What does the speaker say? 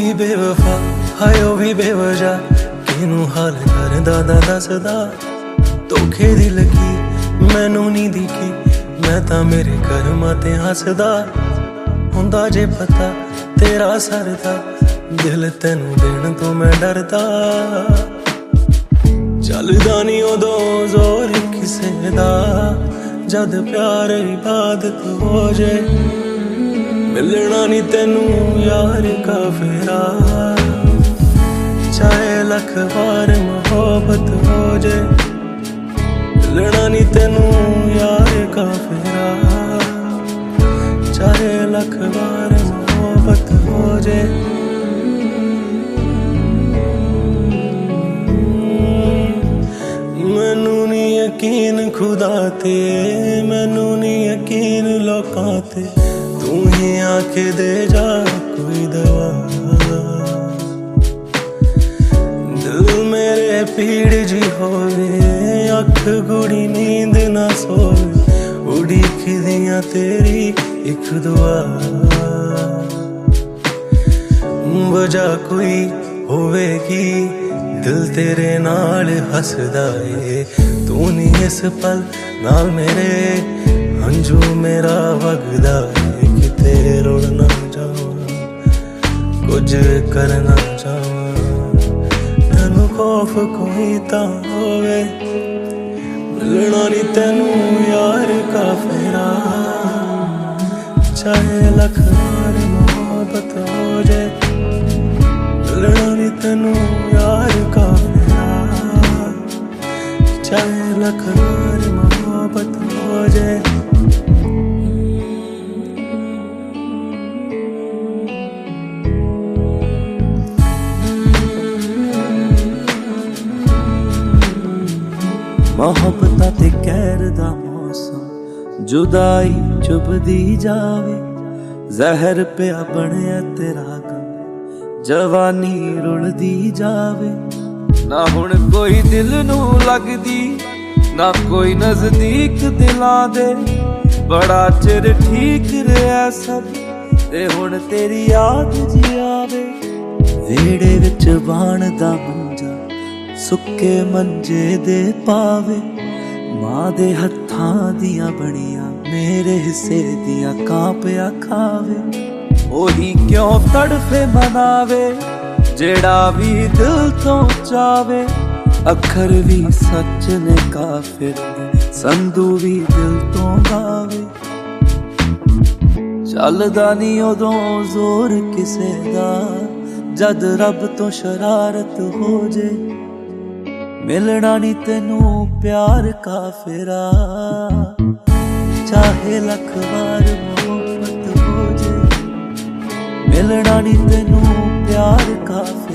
भी बेवफा हाय ओ भी बेवजह किनू हाल करदा दा दसदा धोखे दी लगी मैनू नहीं दिखी मैं तां मेरे कर्मां ते हसदा हुंदा जे पता तेरा सरदा दिल तैनू देण तो मैं डरदा चलदा नहीं उदों जोर किसे दा जद प्यार इबादत हो जाए मिलना नहीं तेनू यार का फेरा चाहे लख बार मोहब्बत हो जाए मिलना नहीं तेनू यार का फेरा चाहे लख बार मोहब्बत हो जाए मैनू नहीं यकीन खुदा ते मैनू नहीं यकीन लोकां ते तू ही आके दे जा कोई दवा दिल मेरे पीड़ जी होवे अख गुड़ी नींद ना सोवे उड़ीक दियां तेरी एक दुआ वजह कोई होवेगी दिल तेरे नाल हसदा ए तू नहीं इस पल नाल मेरे हंजू मेरा वगदा ए किते रुड़ ना जावां कुछ करना चाहां तैनू खौफ कोई तां होवे मिलना नहीं तैनू यार का फेरा चाहे लख बार मोहब्बत हो जाए मिलना नहीं तैनू यार का फेरा चाहे लख बार मोहब्बत हो जाए मोहब्बत ते कहर दा मौसम जुदाई चुभदी जावे जहर पिया बनया तेरा गम जवानी रुलदी जावे ना हुण कोई दिल नू लगदी ना कोई नजदीक दिलां दे बड़ा चिर ठीक रहा सब ते हुण तेरी याद जी आवे वेड़े विच बाण दा मंजा सुक्के मंजे दे पावे मां दे हत्थां दियां बणियां मेरे हिस्से दियां कांपिया खावे ओही क्यों तड़फे मनावे जेड़ा भी दिल तो चावे अखर भी सच ने काफिर संधू भी दिल तो गावे चलदा नी उदों जोर किसे दा जद रब तो शरारत हो जे मिलना नी तेनू प्यार का फेरा चाहे लख बार मोहब्बत हो जे मिलना नी तेनू प्यार का